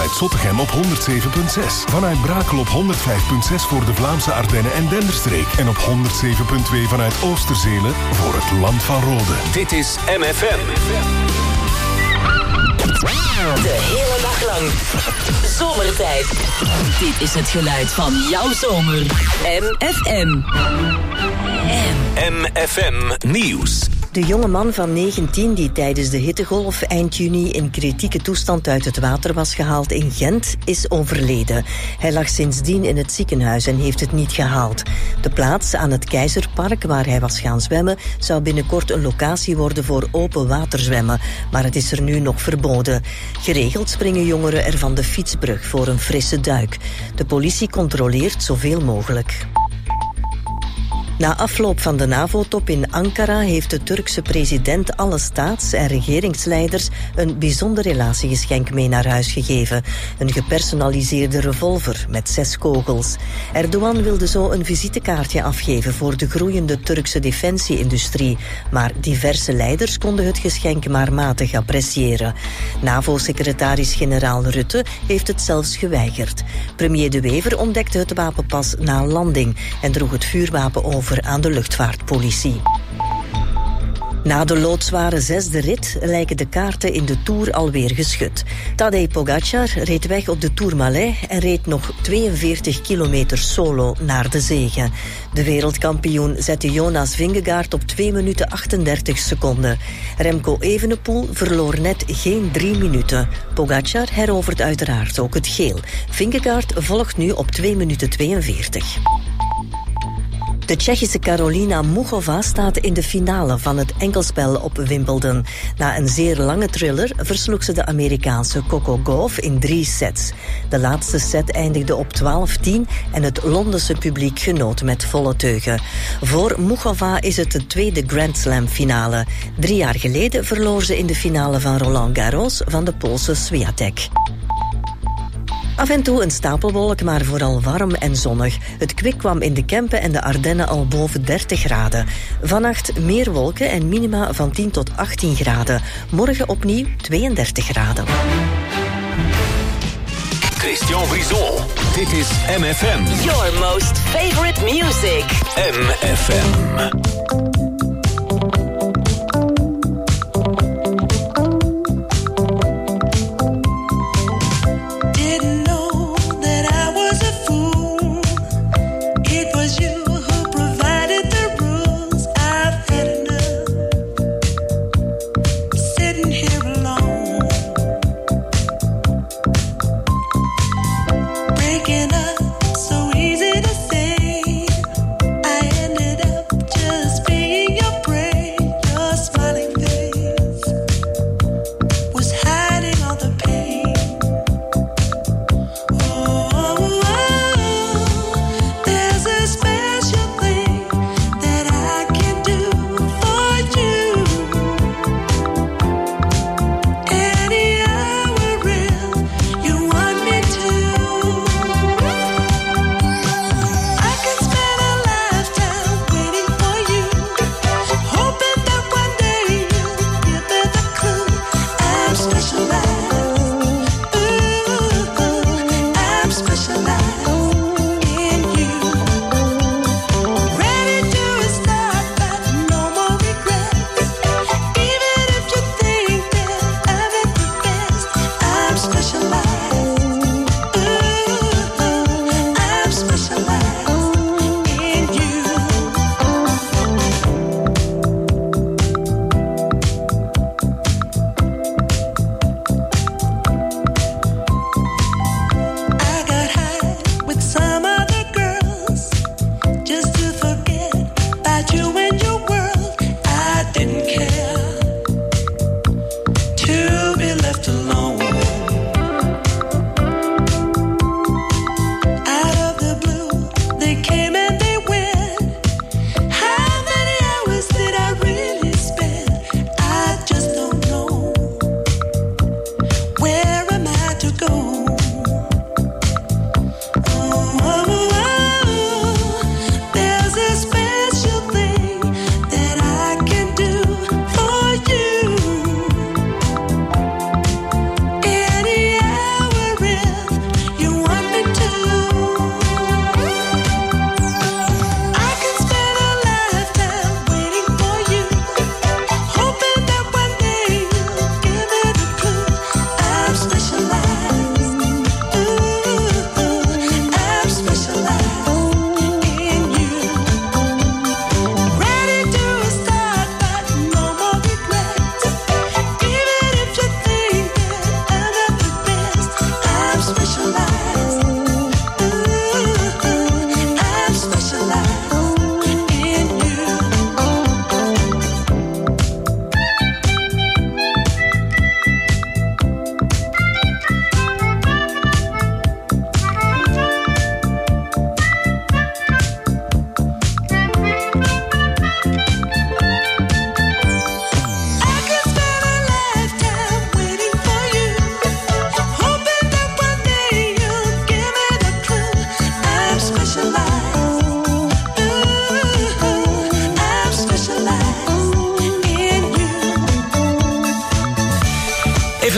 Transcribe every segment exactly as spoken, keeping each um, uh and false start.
vanuit Zottegem op honderd zeven komma zes. Vanuit Brakel op honderd vijf komma zes voor de Vlaamse Ardennen en Denderstreek. En op honderd zeven komma twee vanuit Oosterzelen voor het Land van Rode. Dit is M F M. De hele dag lang. Zomertijd. Dit is het geluid van jouw zomer. M F M. M F M Nieuws. De jonge man van negentien die tijdens de hittegolf eind juni in kritieke toestand uit het water was gehaald in Gent, is overleden. Hij lag sindsdien in het ziekenhuis en heeft het niet gehaald. De plaats aan het Keizerpark waar hij was gaan zwemmen zou binnenkort een locatie worden voor open waterzwemmen, maar het is er nu nog verboden. Geregeld springen jongeren er van de fietsbrug voor een frisse duik. De politie controleert zoveel mogelijk. Na afloop van de NAVO-top in Ankara heeft de Turkse president alle staats- en regeringsleiders een bijzonder relatiegeschenk mee naar huis gegeven. Een gepersonaliseerde revolver met zes kogels. Erdogan wilde zo een visitekaartje afgeven voor de groeiende Turkse defensie-industrie, maar diverse leiders konden het geschenk maar matig appreciëren. NAVO-secretaris-generaal Rutte heeft het zelfs geweigerd. Premier De Wever ontdekte het wapen pas na landing en droeg het vuurwapen over aan de luchtvaartpolitie. Na de loodzware zesde rit lijken de kaarten in de Tour alweer geschud. Tadej Pogacar reed weg op de Tourmalet en reed nog tweeënveertig kilometer solo naar de zege. De wereldkampioen zette Jonas Vingegaard op twee minuten achtendertig seconden. Remco Evenepoel verloor net geen drie minuten. Pogacar herovert uiteraard ook het geel. Vingegaard volgt nu op twee minuten tweeënveertig. De Tsjechische Karolina Muchova staat in de finale van het enkelspel op Wimbledon. Na een zeer lange thriller versloeg ze de Amerikaanse Coco Gauff in drie sets. De laatste set eindigde op twaalf tien en het Londense publiek genoot met volle teugen. Voor Muchova is het de tweede Grand Slam finale. Drie jaar geleden verloor ze in de finale van Roland Garros van de Poolse Swiatek. Af en toe een stapelwolk, maar vooral warm en zonnig. Het kwik kwam in de Kempen en de Ardennen al boven dertig graden. Vannacht meer wolken en minima van tien tot achttien graden. Morgen opnieuw tweeëndertig graden. Christian Brison. Dit is M F M. Your most favorite music. M F M.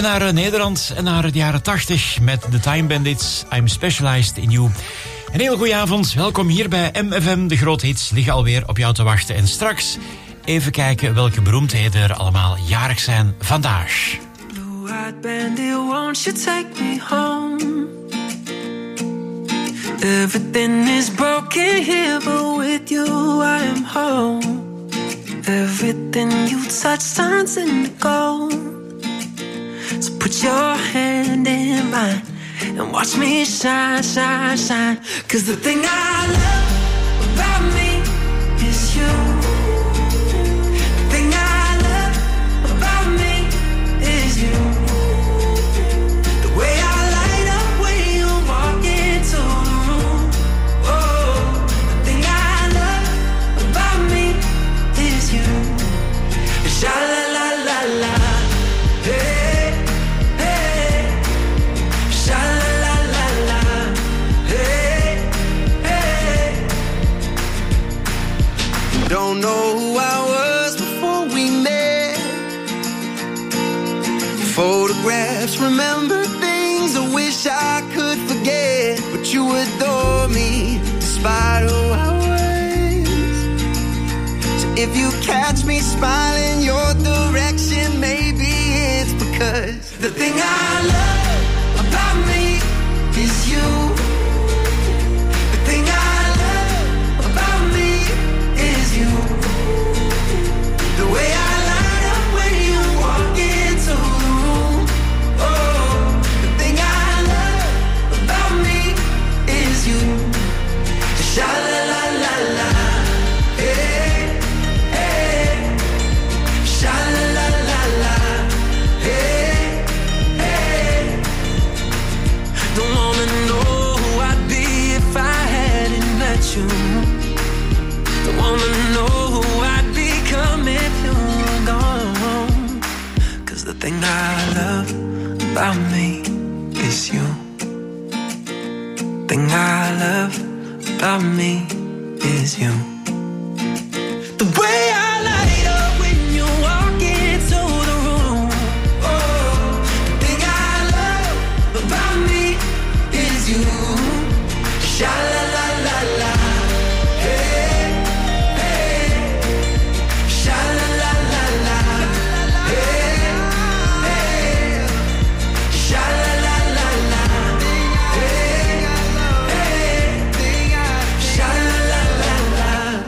naar Nederland en naar de jaren tachtig met The Time Bandits, I'm Specialized in You. Een heel goeie avond, welkom hier bij M F M. De grote hits liggen alweer op jou te wachten. En straks even kijken welke beroemdheden er allemaal jarig zijn vandaag. Blue-eyed bandit, won't you take me home? Everything is broken here, but with you I am home. Everything you touch turns into gold. So put your hand in mine and watch me shine, shine, shine. 'Cause the thing I love about me is you. The thing I love about me is you. The way I light up when you walk into the room. Oh, the thing I love about me is you. Sha la la la la. Hey, hey. Sha la la la la. Hey, hey. Don't know who I was before we met. Photographs, remember things I wish I could forget. But you adore me despite who I was. So if you catch me smiling your direction, maybe it's because The thing I love about me is you. The thing I love about me is you. The way I light up when you walk into the room. Oh, the thing I love about me is you. Sha la la la la. Hey, hey. Sha la la la la. Hey, hey. Don't wanna know who I'd be if I hadn't met you. Don't wanna know who I'd become if you were gone. 'Cause the thing I love about me is you. Thing I love about me is you. The way I light up when you walk into the room. Oh, the thing I love about me is you. Sha la la la la. Hey, hey. Sha la la la la. Hey, hey. Sha la la la la. Hey, hey. Sha la la la la.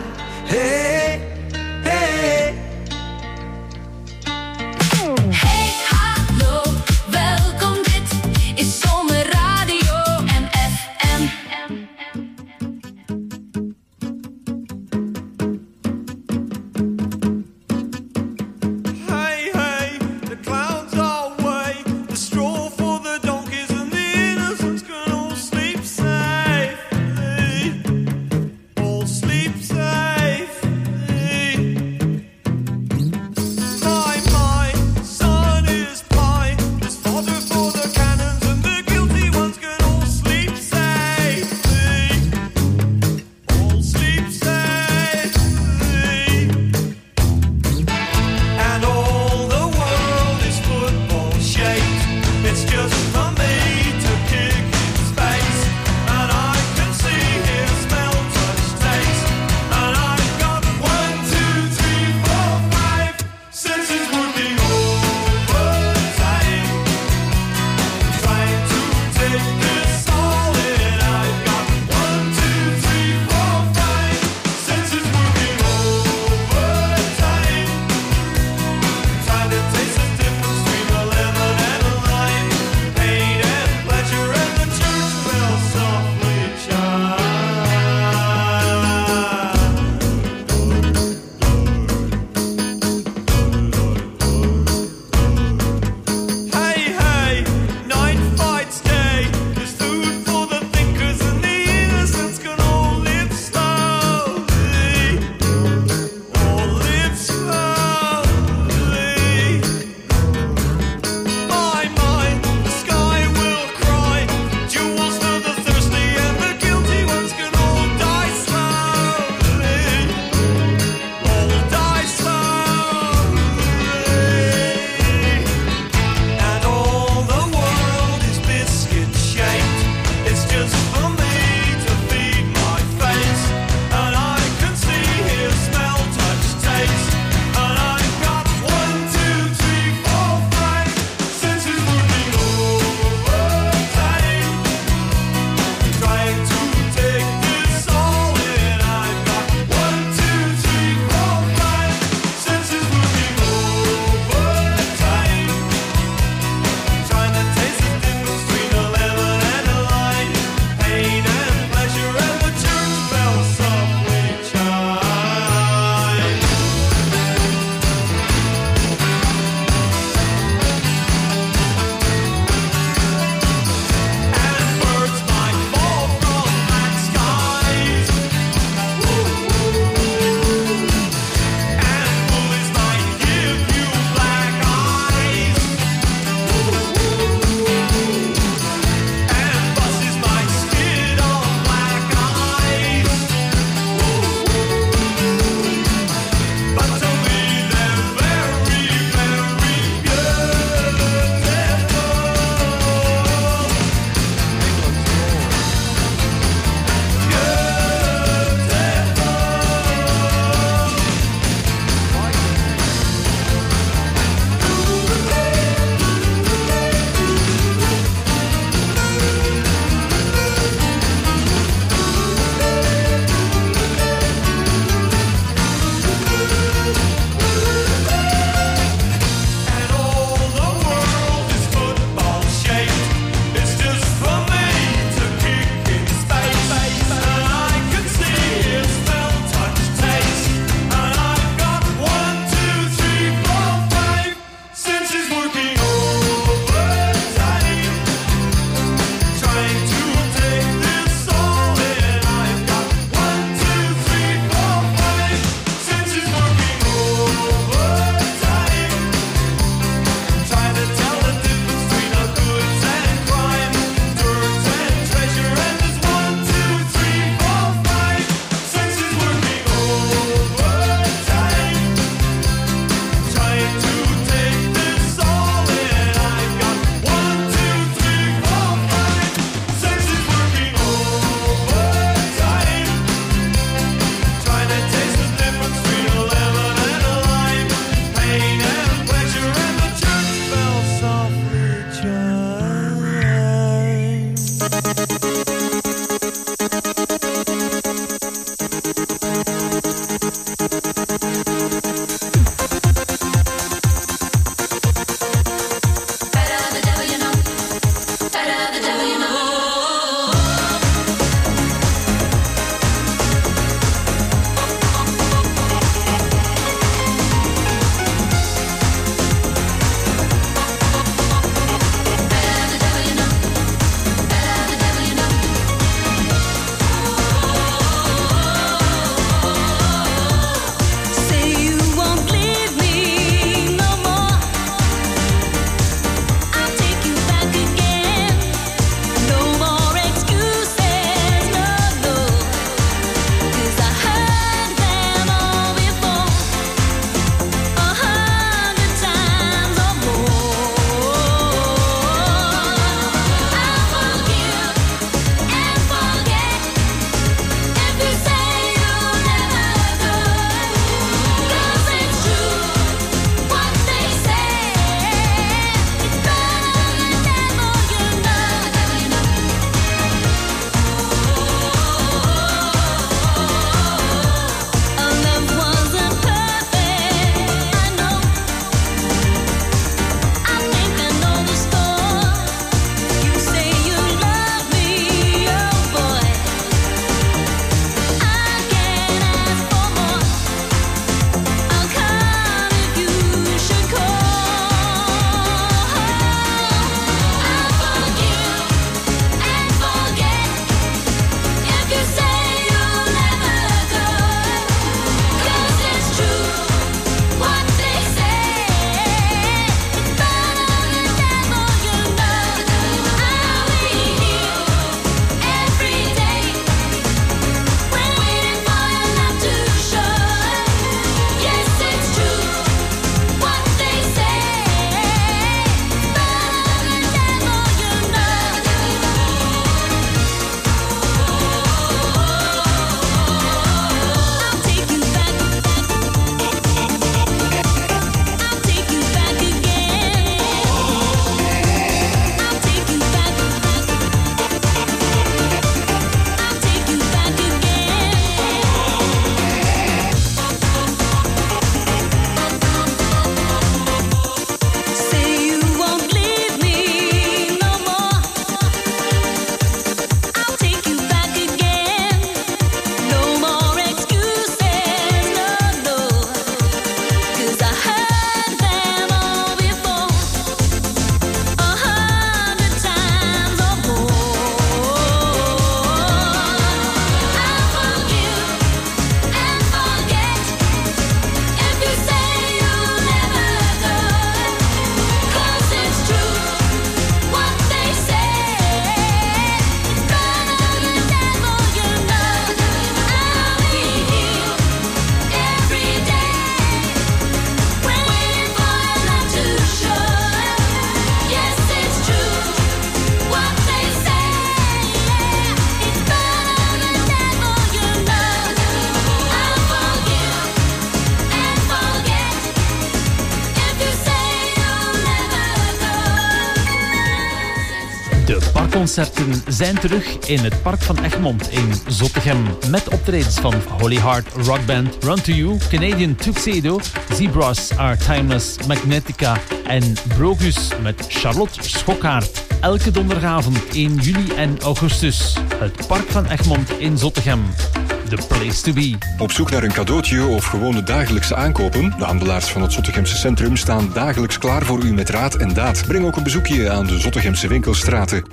Parkconcerten zijn terug in het Park van Egmond in Zottegem. Met optredens van Holy Heart Rock Band, Run to You, Canadian Tuxedo, Zebras Are Timeless, Magnetica en Brogus met Charlotte Schokkaert. Elke donderdagavond in juli en augustus. Het Park van Egmond in Zottegem. The place to be. Op zoek naar een cadeautje of gewone dagelijkse aankopen? De handelaars van het Zottegemse centrum staan dagelijks klaar voor u met raad en daad. Breng ook een bezoekje aan de Zottegemse winkelstraten.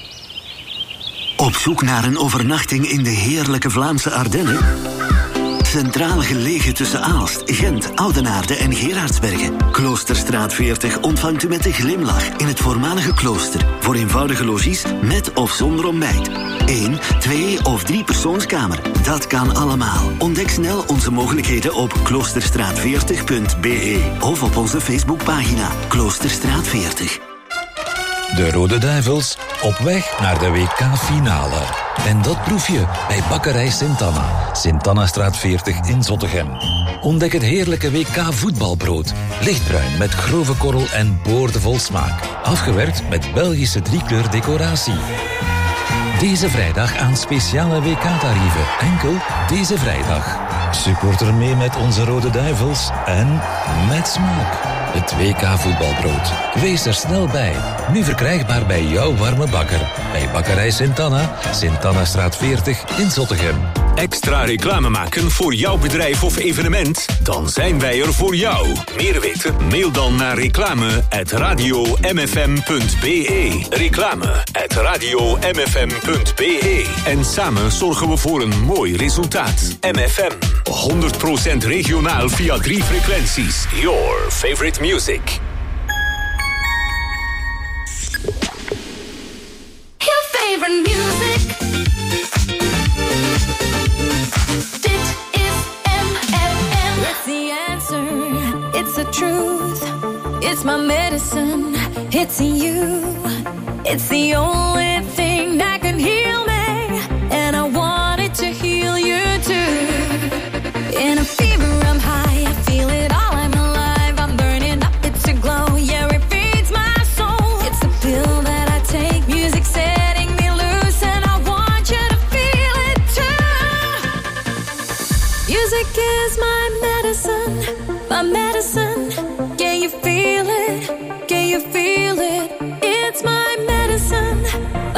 Op zoek naar een overnachting in de heerlijke Vlaamse Ardennen? Centraal gelegen tussen Aalst, Gent, Oudenaarde en Gerardsbergen. Kloosterstraat veertig ontvangt u met een glimlach in het voormalige klooster. Voor eenvoudige logies met of zonder ontbijt. Eén, twee of drie persoonskamer. Dat kan allemaal. Ontdek snel onze mogelijkheden op kloosterstraat veertig punt b e of op onze Facebookpagina Kloosterstraat veertig. De Rode Duivels op weg naar de W K-finale. En dat proef je bij Bakkerij Sint-Anna. Sint-Annastraat veertig in Zottegem. Ontdek het heerlijke W K-voetbalbrood. Lichtbruin met grove korrel en boordevol smaak. Afgewerkt met Belgische driekleur decoratie. Deze vrijdag aan speciale W K-tarieven. Enkel deze vrijdag. Supporter mee met onze Rode Duivels en met smaak. Het W K-voetbalbrood. Wees er snel bij. Nu verkrijgbaar bij jouw warme bakker. Bij Bakkerij Sint-Anna, Sint-Annastraat veertig in Zottegem. Extra reclame maken voor jouw bedrijf of evenement? Dan zijn wij er voor jou. Meer weten? Mail dan naar reclame at radio m f m punt b e. Reclame at radio m f m punt b e. En samen zorgen we voor een mooi resultaat. M F M. honderd procent regionaal via drie frequenties. Your favorite music. Your favorite music. Dit is M F M. It's the answer, it's the truth. It's my medicine, it's in you. It's the only thing that can heal me. And I want it to heal you too. In a fever I'm high, I feel it all, I'm alive. I'm burning up, it's a glow, yeah, it feeds my soul. It's a pill that I take, music setting me loose. And I want you to feel it too. Music is my medicine, my medicine. Can you feel it? Can you feel it? It's my medicine,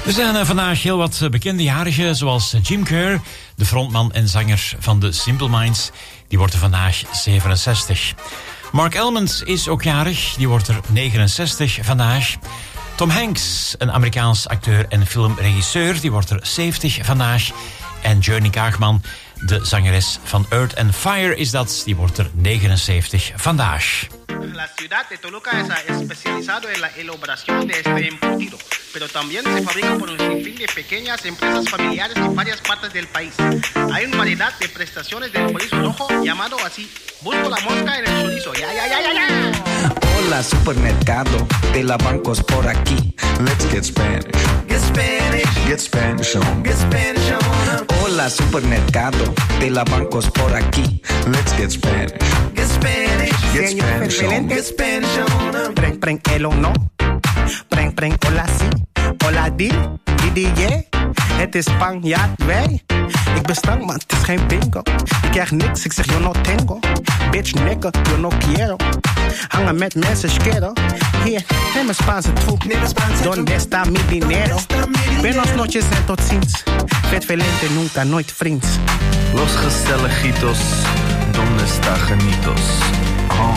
Er zijn uh, vandaag heel wat bekende jarigen, zoals Jim Kerr, de frontman en zanger van de Simple Minds. Die wordt er vandaag zevenenzestig. Mark Elmond is ook jarig, die wordt er negenenzestig vandaag. Tom Hanks, een Amerikaans acteur en filmregisseur, die wordt er zeventig vandaag. En Journey Kaagman, de zangeres van Earth and Fire is dat, die wordt er negenenzeventig vandaag. La ciudad de Toluca es especializado en la elaboración de este embutido, pero también se fabrica por un sinfín de pequeñas empresas familiares en varias partes del país. Hay una variedad de prestaciones del chorizo rojo llamado así. Busco la mosca en el chorizo. Ya, ya, ya, ya, ya. Hola, supermercado de la bancos por aquí. Let's get Spanish. Get Spanish. Get Spanish on. Get Spanish on. Hola, supermercado de la bancos por aquí. Let's get Spanish. Get Spanish. Get Spanish on. Get Spanish on. Preng, preng, el o no. Preng, preng, hola, si. Hola, di. Di, di, yeah. Het is Spanjaard, wij. Ik ben stank, maar het is geen bingo. Ik krijg niks, ik zeg yo no tengo. Bitch, nigga, yo no quiero. Hangen met mensen, schero. Hier, neem een Spaanse troep. Donde está mi dinero? Buenos noches en tot ziens. Vet velente, nunca, nooit vriends. Los gezelligitos, donde está genitos? Oh.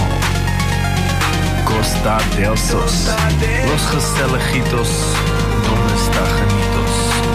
Costa del Sos. Los gezelligitos, donde está genitos?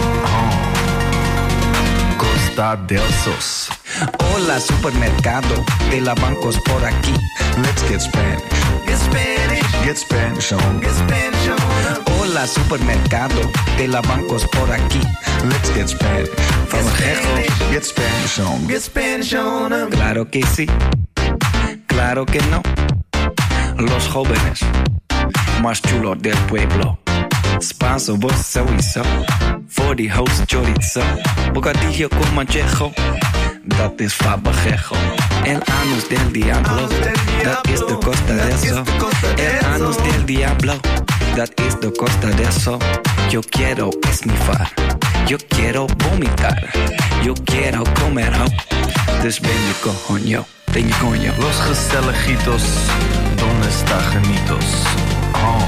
Costa del Sos. Hola, supermercado de la bancos por aquí. Let's get Spanish. Get Spanish. Get Spanish on. Get Spanish on. Hola, supermercado de la bancos por aquí. Let's get Spanish. Van een gejo, get Spanish on. Get Spanish on. Claro que sí, claro que no. Los jóvenes más chulos del pueblo. Spanso, vos sowieso. Voor die host chorizo. Bocadillo con manchejo. Dat is fabajejo. El anus del diablo. Dat is de costa de eso. El anus del diablo. Dat is de costa de eso. Yo quiero esnifar. Yo quiero vomitar. Yo quiero comer ho. Dus ben je coño. Ben je coño. Los gezelligitos. Donde está genitos? Oh.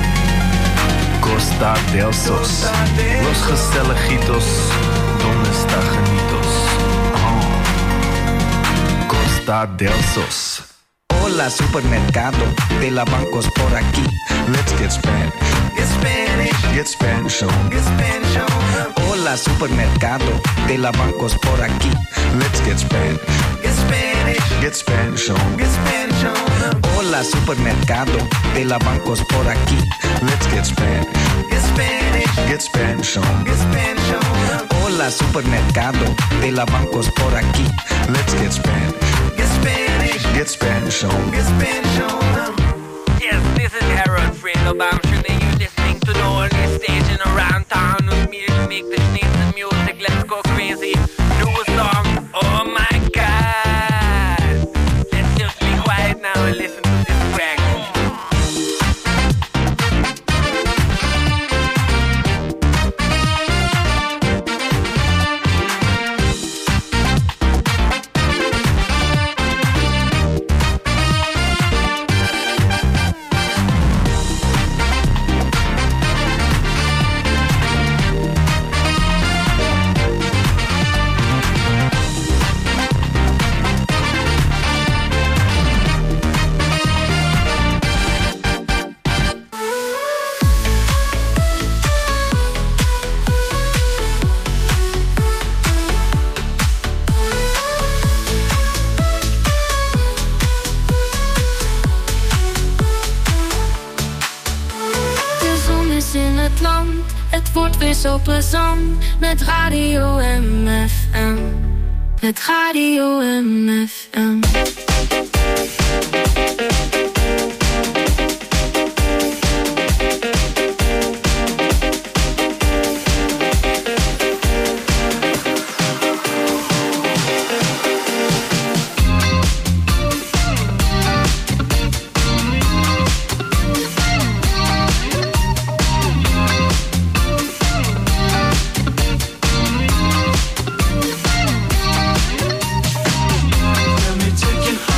Costa del Sos. Los gezelligitos, donde está genitos? Oh. Costa del Sos. Hola, supermercado de la bancos por aquí. Let's get Spanish. Get Spanish. Get Spanish on. Get Spanish on. Hola, supermercado de la bancos por aquí. Let's get Spanish. Get Spanish. Get Spanish on. Get Spanish on. Hola, supermercado de la bancos por aquí. Let's get Spanish. Get Spanish. Get Spanish on. Get Spanish on. Hola, supermercado de la bancos por aquí. Let's get Spanish. Get Spanish. Get Spanish on. Get Spanish on. Yes, this is Harold Fredo Bamshin and you're listening to the only station around town with me to make the sneeze of music. Let's go crazy. New song. Oh my God. Let's just be quiet now and listen to this track. Het wordt weer zo plezant met Radio M F M. Met Radio M F M. Let me take you home.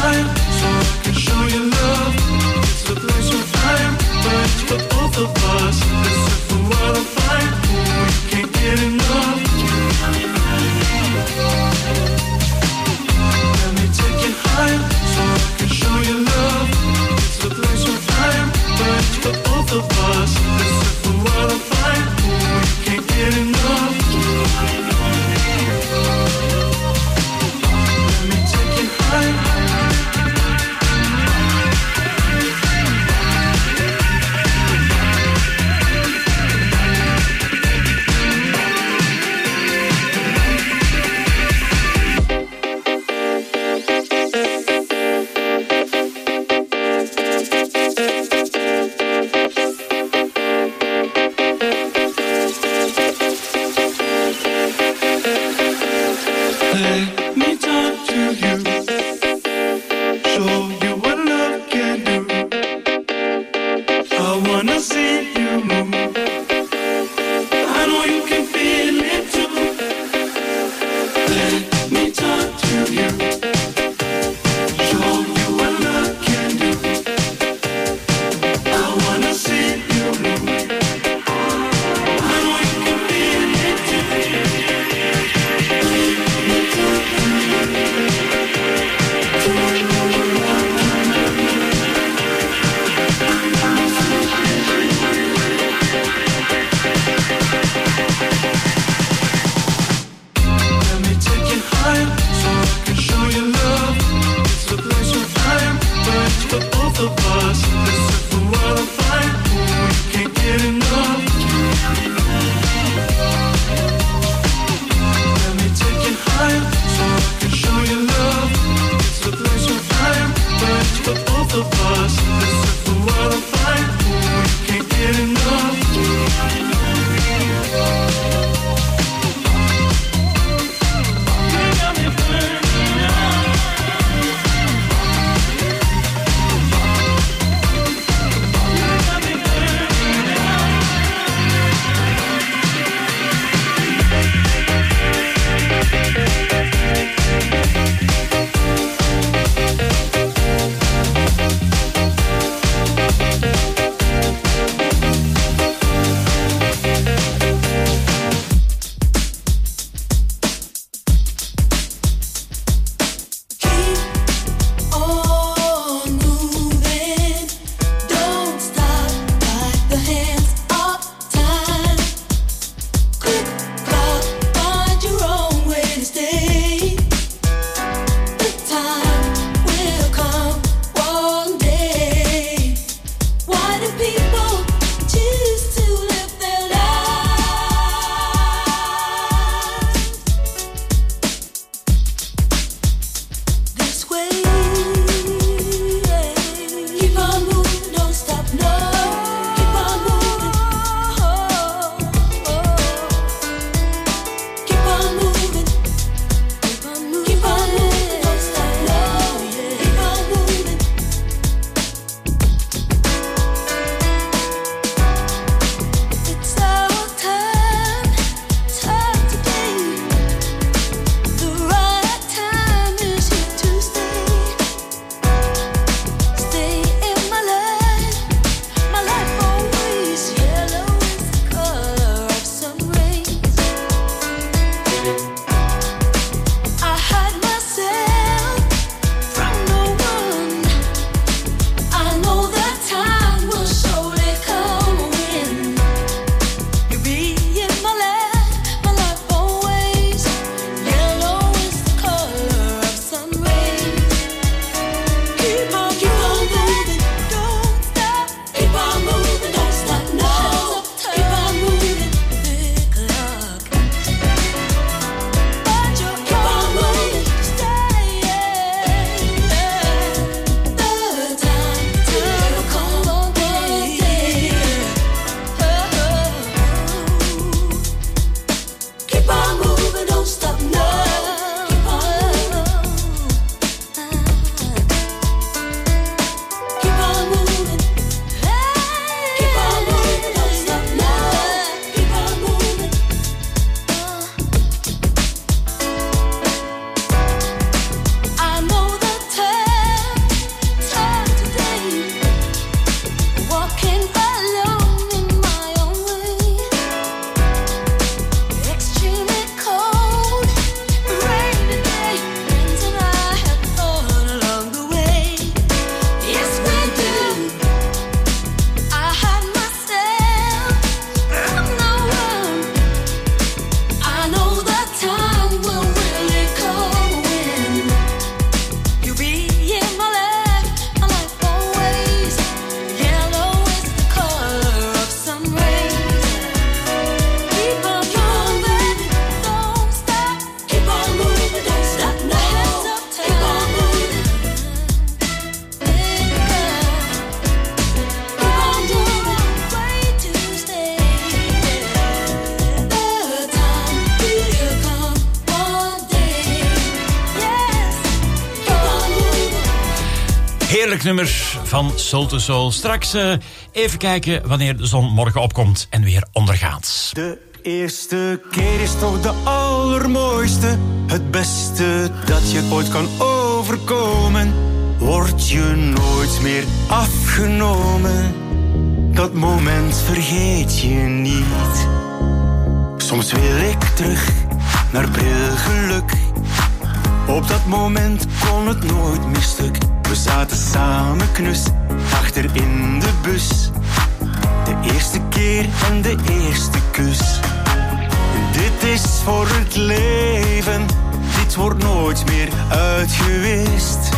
nummer van Soul to Soul. Straks uh, even kijken wanneer de zon morgen opkomt en weer ondergaat. De eerste keer is toch de allermooiste. Het beste dat je ooit kan overkomen. Word je nooit meer afgenomen. Dat moment vergeet je niet. Soms wil ik terug naar pril geluk. Op dat moment kon het nooit meer stuk. We zaten samen knus, achter in de bus. De eerste keer en de eerste kus. Dit is voor het leven. Dit wordt nooit meer uitgewist.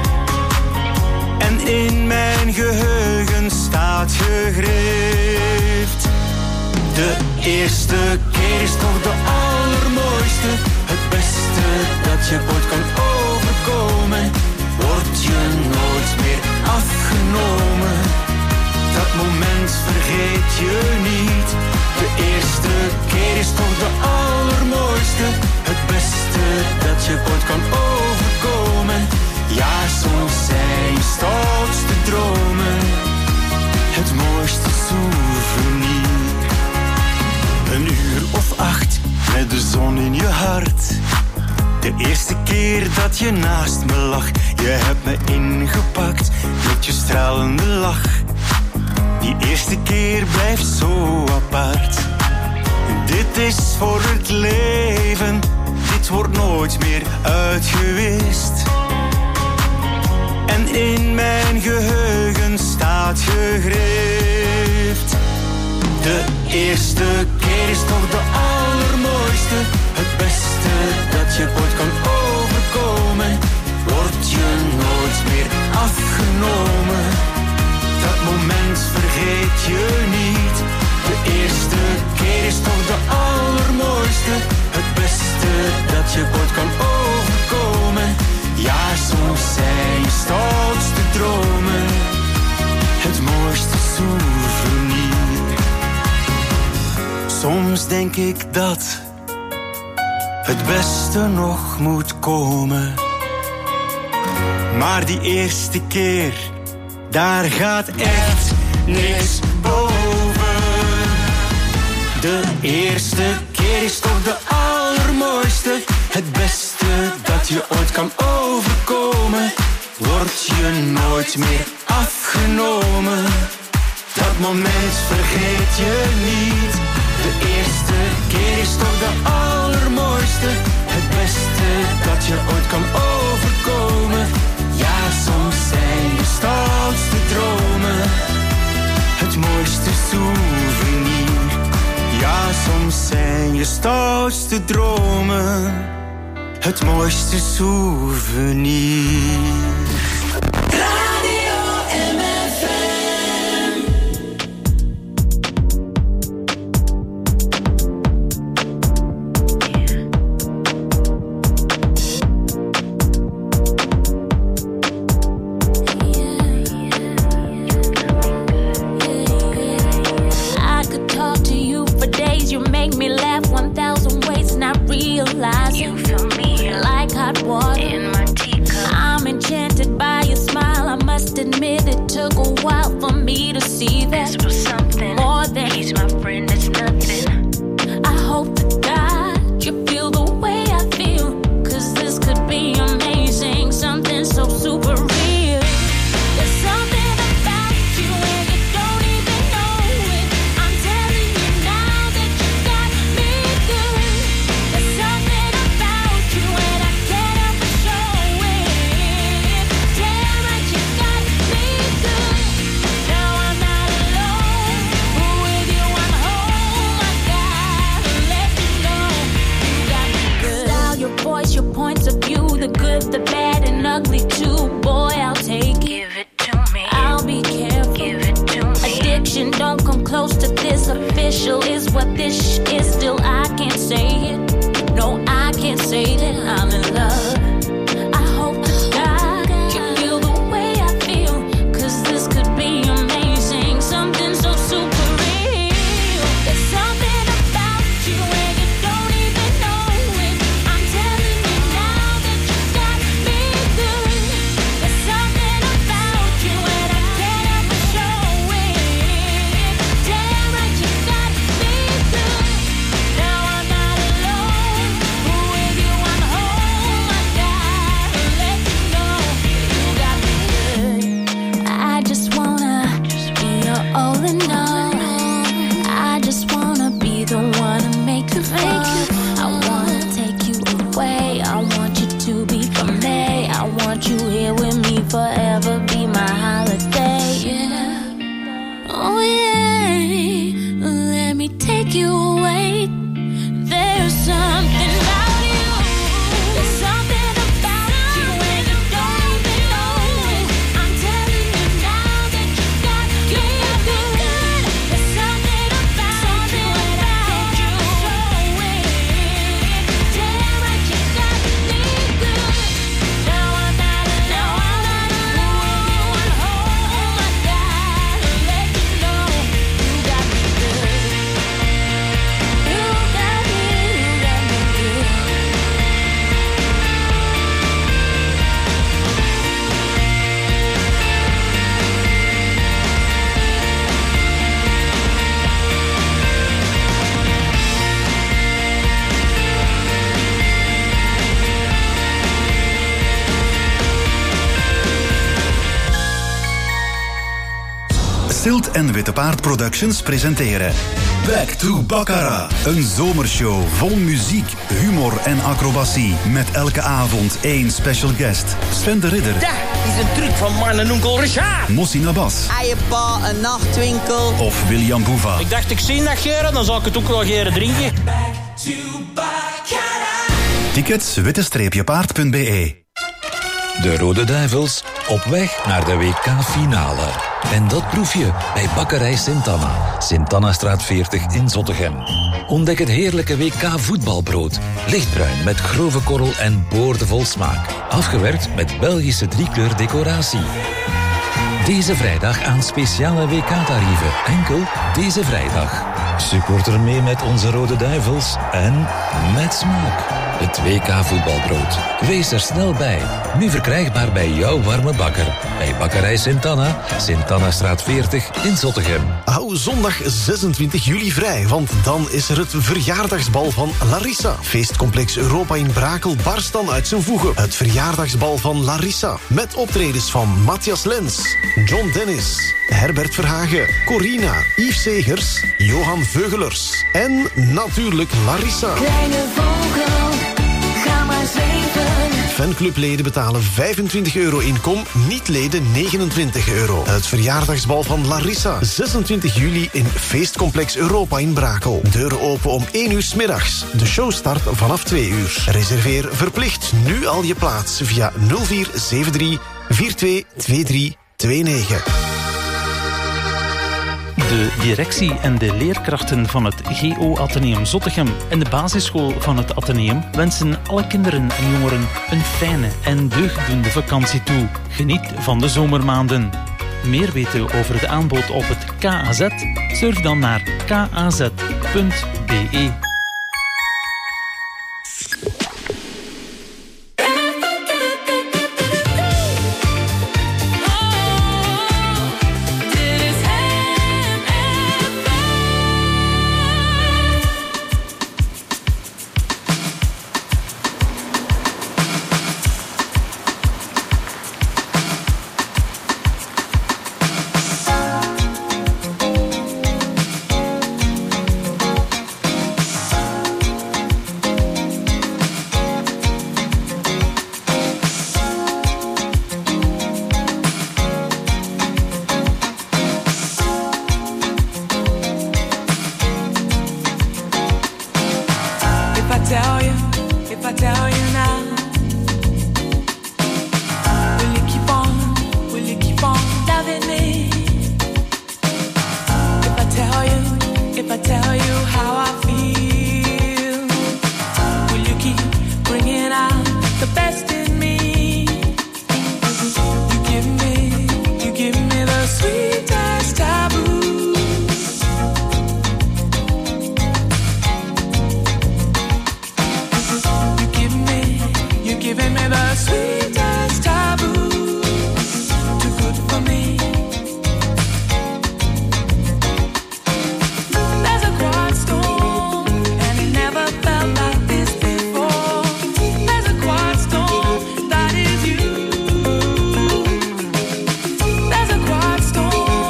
En in mijn geheugen staat gegrift. De eerste keer is toch de allermooiste. Het beste dat je ooit kan overkomen. Word je nooit meer afgenomen. Dat moment vergeet je niet. De eerste keer is toch de allermooiste. Het beste dat je ooit kan overkomen. Ja, soms zijn je stoutste dromen het mooiste souvenir. Een uur of acht met de zon in je hart. De eerste keer dat je naast me lag. Je hebt me ingepakt met je stralende lach. Die eerste keer blijft zo apart. Dit is voor het leven. Dit wordt nooit meer uitgewist. En in mijn geheugen staat gegrift. De eerste keer is toch de allermooiste. Het beste dat je ooit kan overkomen. Word je nooit meer afgenomen. Dat moment vergeet je niet. De eerste keer is toch de allermooiste. Het beste dat je ooit kan overkomen. Ja, soms zijn je stoutste dromen het mooiste souvenir. Soms denk ik dat het beste nog moet komen. Maar die eerste keer, daar gaat echt niks boven. De eerste keer is toch de allermooiste. Het beste dat je ooit kan overkomen. Word je nooit meer afgenomen. Dat moment vergeet je niet. De eerste keer is toch de allermooiste. Het beste dat je ooit kan overkomen. Ja, soms zijn je stoutste dromen het mooiste souvenir. Ja, soms zijn je stoutste dromen het mooiste souvenir. Radio M F M. I could talk to you for days. You make me laugh one thousand ways, and I realize you feel me like hot water in my teacup. I'm enchanted by your smile. I must admit it took a while for me to see that this was something more than he's my friend. It's nothing. I hope to God you feel the way I feel, 'cause this could be amazing, something so super real. There's something about you and you don't even know it. I'm telling you now that you got me good. There's something about you and I can't help but show it. Damn right you got me good. Now I'm not alone. With you I'm home. I gotta let you know you got me good. Style, your voice, your points of view, the good, the bad, and ugly too. Boy, I'll take it. Give it to me. I'll be careful. Give it to me. Addiction, don't come close to this. Official is what this sh- is. Still, I can't say it. No, I can't say that I'm in love. I hope to God you feel the way I feel, 'cause this could be amazing, something so super real. There's something about you and you don't even know it. I'm telling you now that you got me good. There's something about you Stilt en Witte Paard Productions presenteren Back to Baccarat. Een zomershow vol muziek, humor en acrobatie. Met elke avond één special guest. Sven de Ridder. Dat is een truc van mijn onkel Richard. Mossi Nabas. Eiepa, een nachtwinkel. Of William Boeva. Ik dacht, ik zie dat geren, dan zal ik het ook wel geren drinken. Tickets witte-paard punt b e. De Rode Duivels op weg naar de W K-finale. En dat proef je bij Bakkerij Sint-Anna. Sint-Annastraat veertig in Zottegem. Ontdek het heerlijke W K-voetbalbrood. Lichtbruin met grove korrel en boordevol smaak. Afgewerkt met Belgische driekleur decoratie. Deze vrijdag aan speciale W K-tarieven. Enkel deze vrijdag. Supporter mee met onze Rode Duivels en met smaak. Het W K-voetbalbrood. Wees er snel bij. Nu verkrijgbaar bij jouw warme bakker. Bij Bakkerij Sint-Anna, Sint-Annastraat veertig in Zottegem. Hou zondag zesentwintig juli vrij, want dan is er het verjaardagsbal van Larissa. Feestcomplex Europa in Brakel barst dan uit zijn voegen. Het verjaardagsbal van Larissa. Met optredens van Matthias Lens, John Dennis, Herbert Verhagen, Corina, Yves Segers, Johan Veugelers en natuurlijk Larissa. Kleine vogel, ga maar zweven. Fanclubleden betalen vijfentwintig euro inkom, niet-leden negenentwintig euro. Het verjaardagsbal van Larissa, zesentwintig juli in Feestcomplex Europa in Brakel. Deuren open om één uur 's middags. De show start vanaf twee uur. Reserveer verplicht nu al je plaats via nul vier zeven drie vier twee twee drie twee negen. De directie en de leerkrachten van het G O Atheneum Zottegem en de basisschool van het Atheneum wensen alle kinderen en jongeren een fijne en deugddoende vakantie toe. Geniet van de zomermaanden. Meer weten over de aanbod op het K A Z? Surf dan naar k a z punt b e. Storm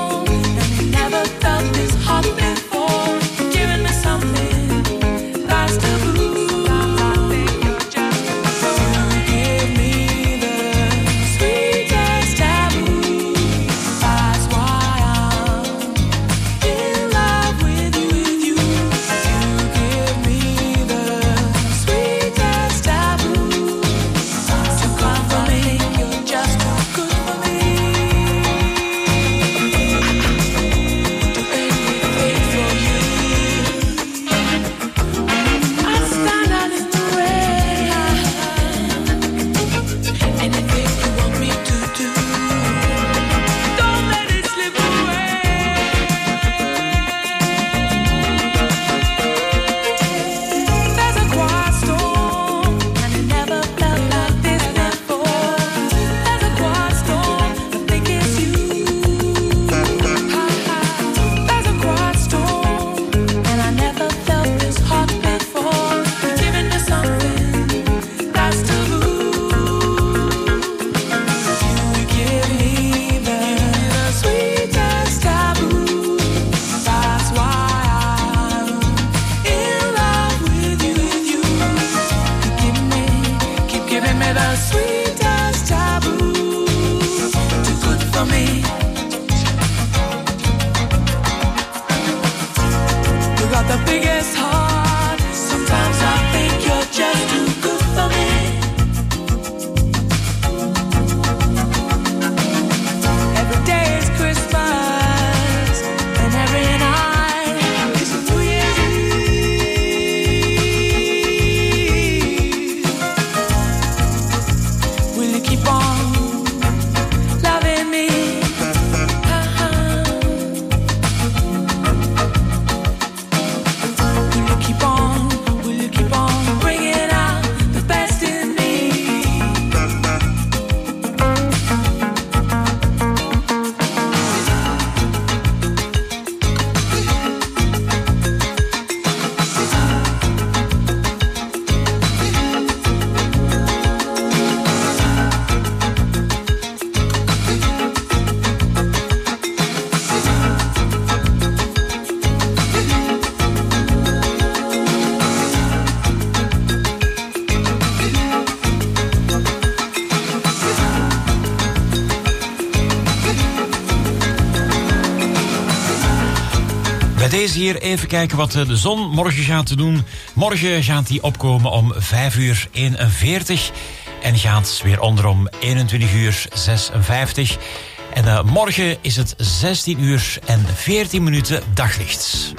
deze hier even kijken wat de zon morgen gaat doen. Morgen gaat die opkomen om vijf uur eenenveertig en gaat weer onder om eenentwintig uur zesenvijftig. En uh, morgen is het zestien uur en veertien minuten daglicht.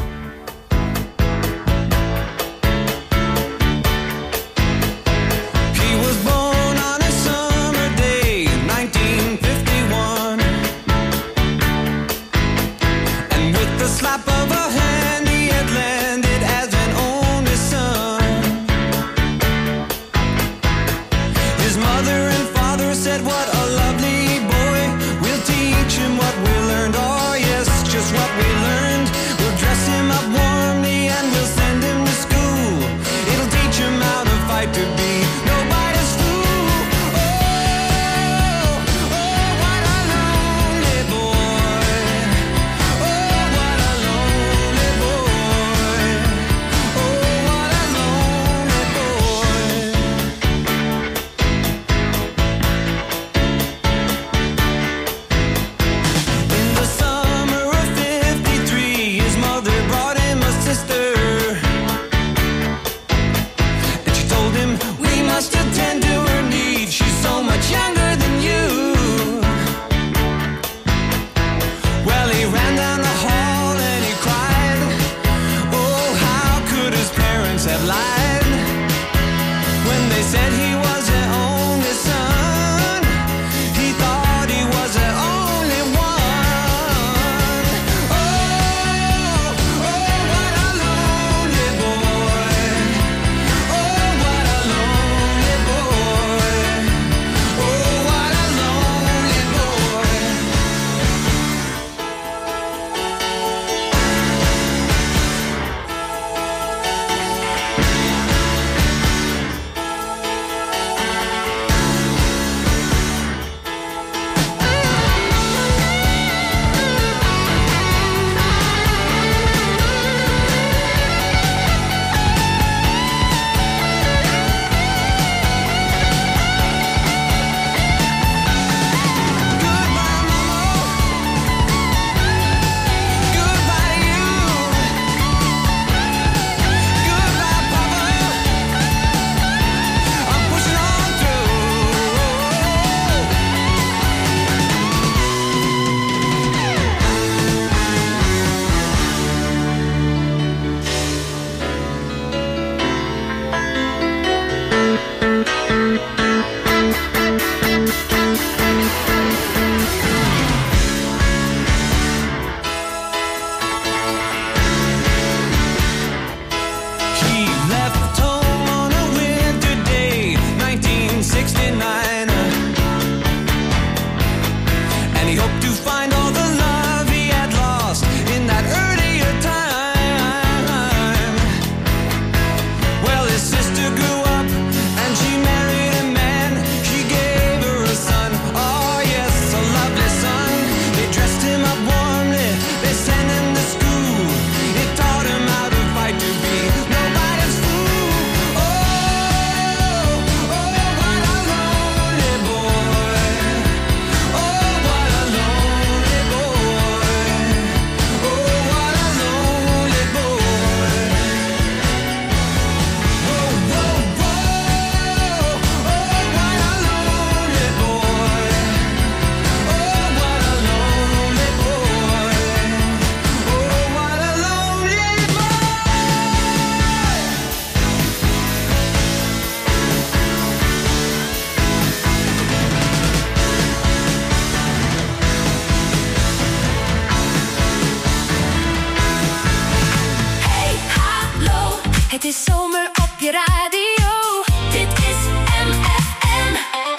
Het is zomer op je radio. Dit is M F M.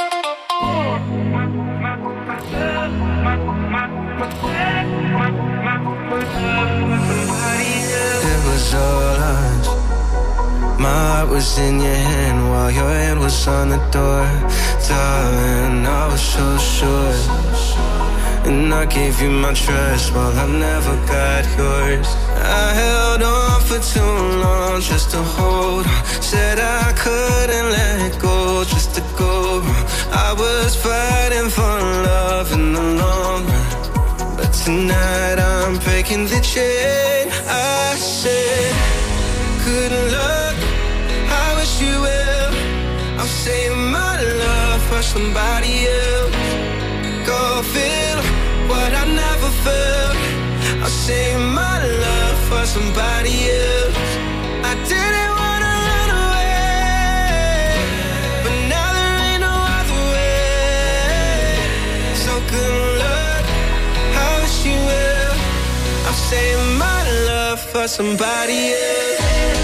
It was all us. My heart was in your hand while your hand was on the door. Darling, I was so sure. And I gave you my trust while I never got yours. I held on for too long just to hold on. Said I couldn't let it go just to go wrong. I was fighting for love in the long run, but tonight I'm breaking the chain. I said, good luck, I wish you well. I'm saving my love for somebody else. Go feel what I never felt. I'll save my love for somebody else. I didn't wanna run away, but now there ain't no other way. So good luck, I wish you well. I'll save my love for somebody else.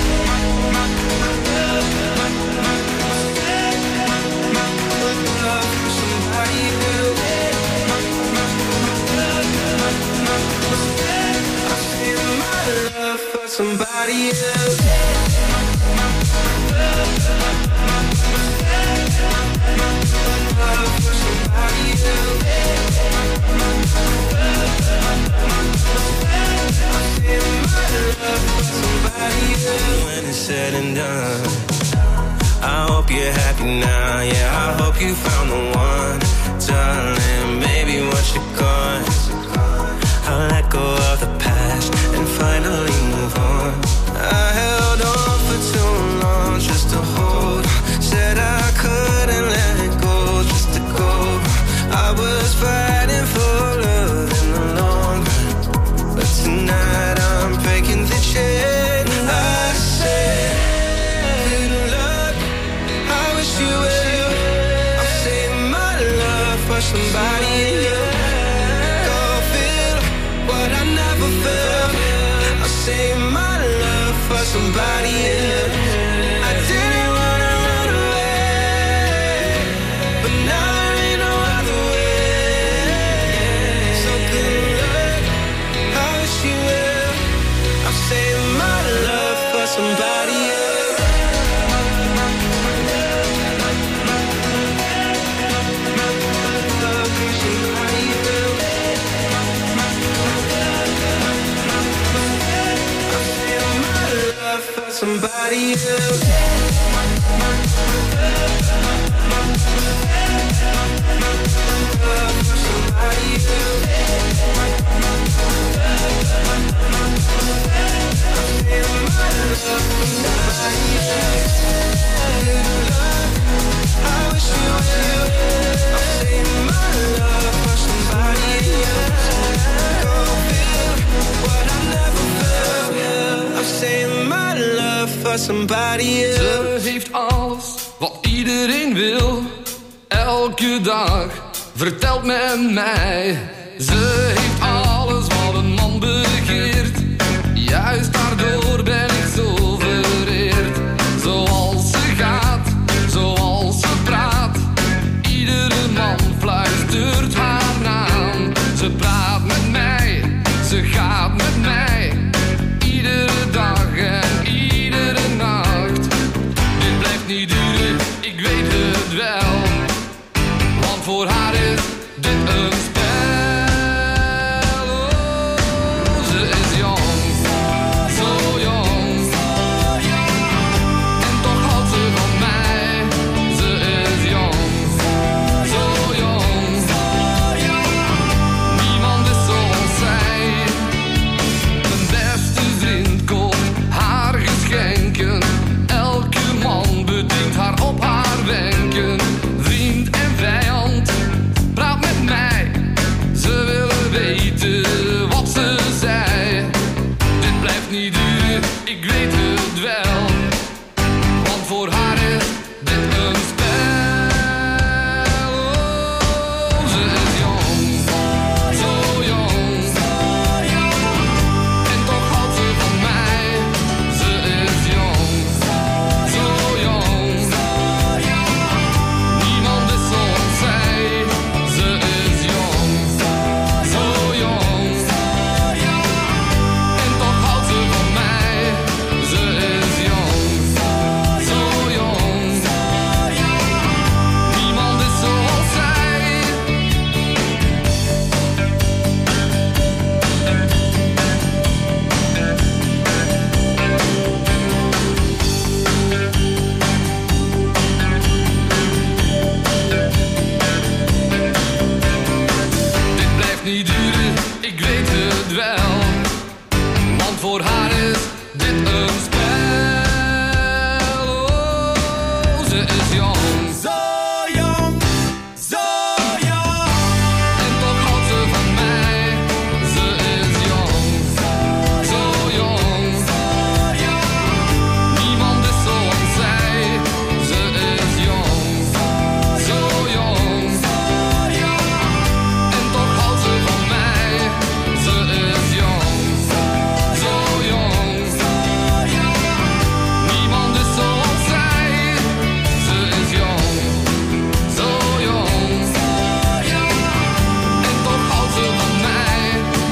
Somebody else. Love for somebody else. I feel my love for somebody else. When it's said and done, I hope you're happy now. Yeah, I hope you found the one, darling. Maybe once you're gone, I'll let go of the past and finally move on. I held on for too long just to hold. Said I couldn't let go just to go. I was fighting for love in the long run, but tonight I'm breaking the chain. I said, good luck, I wish you well. I'm saving my love for somebody else. Save my love for somebody else. I didn't wanna run away, but now there ain't no other way. So good luck, I wish you well. I'll save my love for somebody else. Somebody else. Somebody I wish you well. I'm saving my love for somebody else. Go feel what I never felt. I'm saving my love for somebody else. Ze heeft alles wat iedereen wil. Elke dag vertelt men mij. Ze heeft alles wat een man begeert. Juist daardoor ben ik zo vereerd. Zoals ze gaat, zoals ze praat. Iedere man fluistert haar naam. Ze praat met mij, ze gaat met mij. Iedere dag en iedere nacht. Dit blijft niet duren, ik weet het wel. Want voor haar is dit een spel. Oh, ze is jong, zo jong. En toch houdt ze van mij. Ze is jong, zo jong. Niemand is zoals zij. Mijn beste vriend koopt haar geschenken. Elke man bedient haar op haar wenken. Vriend en vijand, praat met mij. Ze willen weten wat ze zei. Dit blijft niet duren, ik weet het wel. Want voor haar is dit een spel. Oh, ze is jong, zo jong. En toch houdt ze van mij. Ze is jong, zo jong. Niemand is zoals zij. Ze is jong, zo jong. En toch houdt ze van mij. Ze het wel. Want voor haar is dit een spel. Oh, ze is jong. Zo jong, zo jong. En toch houdt ze van mij. Ze is jong. Zo jong. Niemand is zoals zij. Ze is jong. Zo jong. En toch houdt ze van mij. Ze is jong. Zo jong. Niemand is zoals zij. Ze is jong. Zo jong. En toch houdt ze van mij.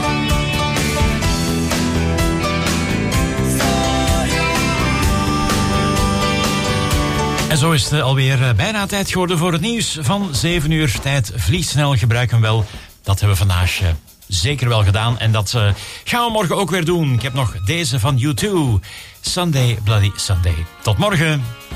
En zo is het alweer eh, bijna tijd geworden voor het nieuws van zeven uur. Tijd vliegt snel, gebruik hem wel. Dat hebben we vandaag eh, zeker wel gedaan. En dat eh, gaan we morgen ook weer doen. Ik heb nog deze van U twee. Sunday Bloody Sunday. Tot morgen.